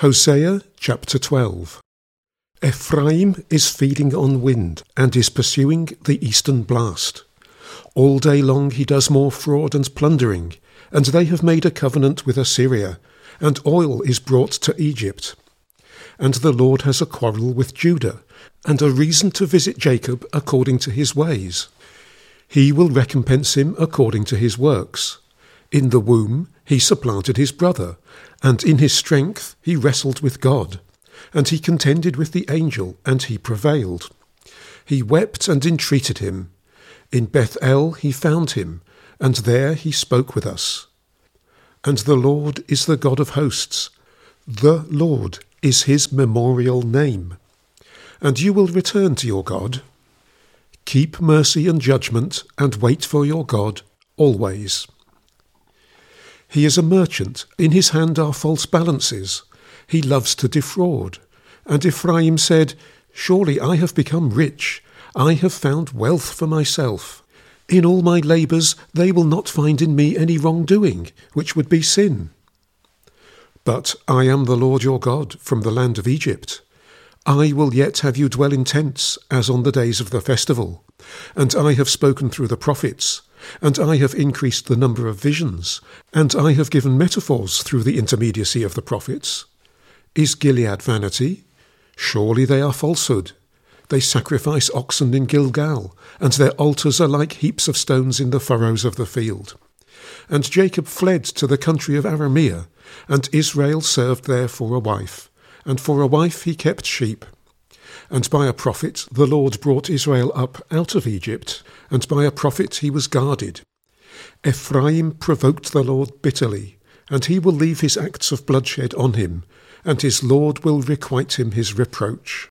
Hosea chapter 12. Ephraim is feeding on wind and is pursuing the eastern blast. All day long he does more fraud and plundering, and they have made a covenant with Assyria, and oil is brought to Egypt. And the Lord has a quarrel with Judah, and a reason to visit Jacob according to his ways. He will recompense him according to his works. In the womb he supplanted his brother, and in his strength he wrestled with God. And he contended with the angel, and he prevailed. He wept and entreated him. In Beth-el he found him, and there he spoke with us. And the Lord is the God of hosts. The Lord is his memorial name. And you will return to your God. Keep mercy and judgment, and wait for your God always. He is a merchant, in his hand are false balances. He loves to defraud. And Ephraim said, Surely I have become rich. I have found wealth for myself. In all my labours they will not find in me any wrongdoing, which would be sin. But I am the Lord your God from the land of Egypt. I will yet have you dwell in tents, as on the days of the festival. And I have spoken through the prophets, and I have increased the number of visions, and I have given metaphors through the intermediacy of the prophets. Is Gilead vanity? Surely they are falsehood. They sacrifice oxen in Gilgal, and their altars are like heaps of stones in the furrows of the field. And Jacob fled to the country of Arameah, and Israel served there for a wife, and for a wife he kept sheep. And by a prophet the Lord brought Israel up out of Egypt, and by a prophet he was guarded. Ephraim provoked the Lord bitterly, and he will leave his acts of bloodshed on him, and his Lord will requite him his reproach.